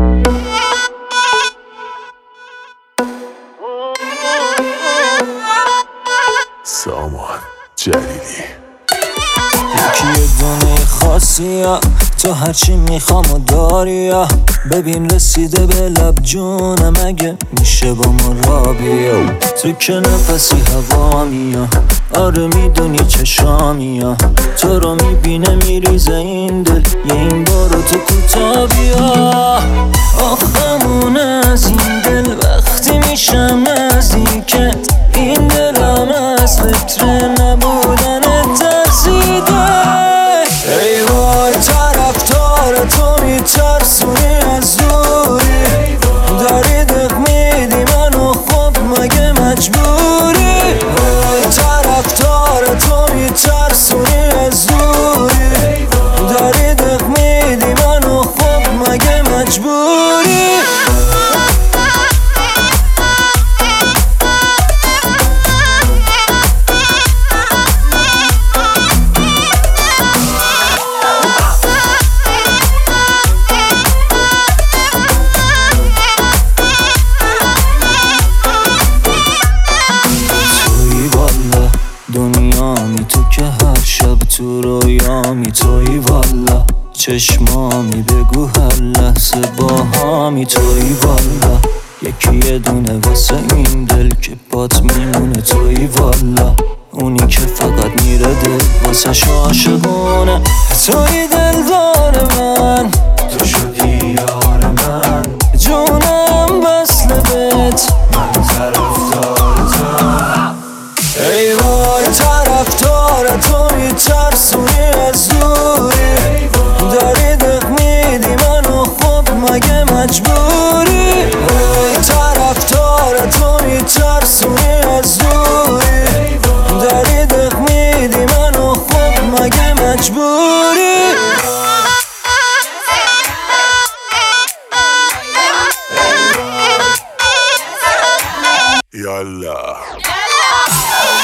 سامان جلیلی یکی دونه خاصی ها، تو هرچی میخوام و داری ها. ببین رسیده به لب جونم، اگه میشه با ما را بیا. تو که نفسی هوا میا، آره میدونی چشامی ها. تو رو میبینه میریزه این دل، یه این بارو تو کوتا بیا. آخمون از این دل وقتی میشم نزدیکت، این دلم از فکر نبودنت ترسیده. ای وای طرفدار تو میترسونی از دوری، داری دق میدی منو، خب مگه مجبوری؟ ای طرفدار تو میترسونی از دوری، داری دق میدی منو، خب مگه مجبوری؟ دنیامی تو که هر شب تو رویامی، توی والا چشمامی، بگو هر لحظه باهامی، توی والا یکی یه دونه واسه این دل که بات میمونه، توی والا اونی که فقط میره دل واسه شو عاشقونه. توی دلدار من، تو شدی یار من، جونم وصل بهت، من طرفدار تو. ای وای طرفدار تو میترسونی از دوری، داری دق میدی منو، خب مگه مجبوری؟ ای طرفدار تو میترسونی از دوری، داری دق میدی منو، خب مگه مجبوری؟ یالا